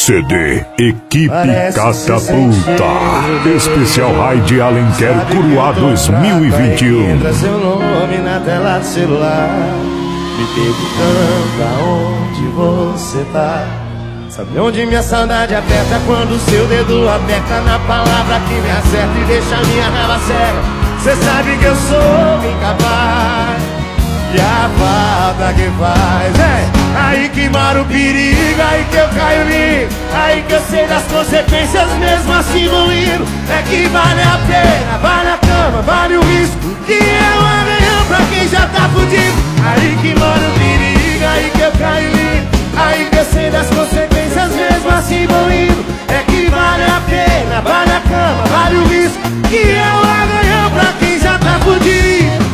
CD Equipe Catapulta Especial Raid Alenquer Curuá 2021. Entra seu nome na tela do celular, me perguntando aonde você tá. Sabe onde minha saudade aperta quando seu dedo aperta na palavra que me acerta e deixa minha raiva cega. Cê sabe que eu sou incapaz e a falta que faz aí que mora o perigo, aí que eu caio lindo, aí que eu sei das consequências mesmo assim vou indo. É que vale a pena, vale a cama, vale o risco, que é um amanhã pra quem já tá fudido. Aí que mora o perigo, aí que eu caio lindo, aí que eu sei das consequências mesmo assim vou indo. É que vale a pena, vale a cama, vale o risco, que é um amanhã pra quem já tá fudido.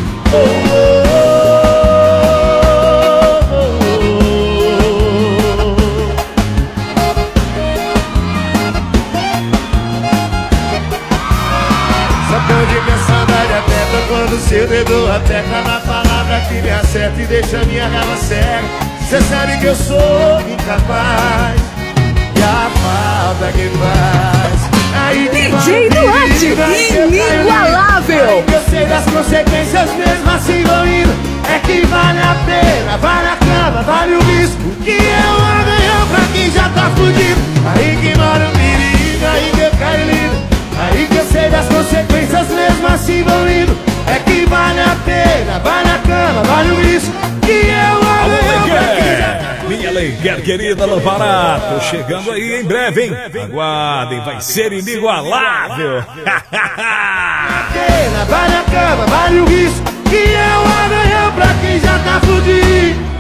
Quando seu dedo aperta na palavra que me acerta e deixa minha raiva cega. Cê sabe que eu sou incapaz e a falta que faz aí que DJ Duarte, inigualável. Aí que eu sei das consequências mesmo assim vou indo. É que vale a pena, vale a cama, vale o risco, que é um amanhã pra quem já tá fudido. Aí que mora o perigo, aí que eu caio lindo, aí que eu sei das consequências mesmo assim vou indo. É que vale a pena, vale a cama, vale o risco, que eu amo. Minha Alenquer querida Lampará, tô chegando aí em breve, hein? Aguardem, vai ser inigualável. Vale a pena, vale a cama, vale o risco, que eu amanhã pra quem já tá fudido.